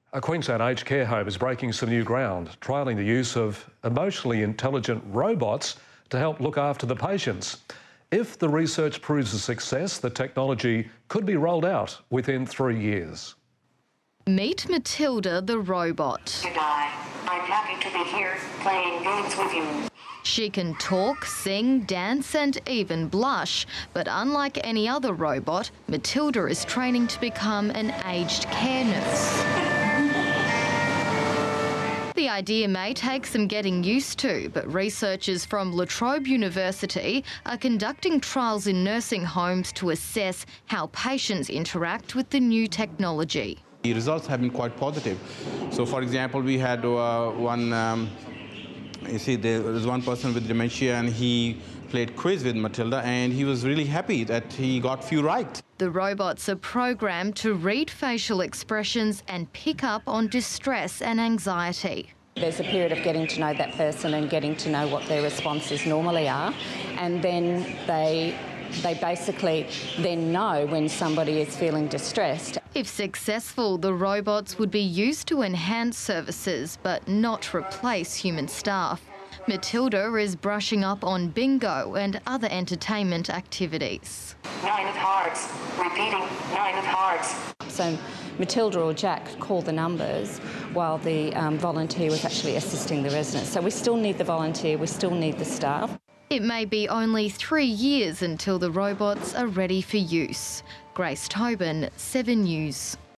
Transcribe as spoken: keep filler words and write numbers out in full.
A Queensland aged care home is breaking some new ground, trialling the use of emotionally intelligent robots to help look after the patients. If the research proves a success, the technology could be rolled out within three years. Meet Matilda the robot. Good day. I'm happy to be here playing games with you. She can talk, sing, dance and even blush. But unlike any other robot, Matilda is training to become an aged care nurse. The idea may take some getting used to, but researchers from La Trobe University are conducting trials in nursing homes to assess how patients interact with the new technology. The results have been quite positive. So, for example, we had uh, one, um, you see, there was one person with dementia and he played quiz with Matilda and he was really happy that he got few right. The robots are programmed to read facial expressions and pick up on distress and anxiety. There's a period of getting to know that person and getting to know what their responses normally are, and then they They basically then know when somebody is feeling distressed. If successful, the robots would be used to enhance services but not replace human staff. Matilda is brushing up on bingo and other entertainment activities. Nine of hearts. Repeating, nine of hearts. So Matilda or Jack call the numbers while the um, volunteer was actually assisting the residents. So we still need the volunteer, we still need the staff. It may be only three years until the robots are ready for use. Grace Tobin, Seven News.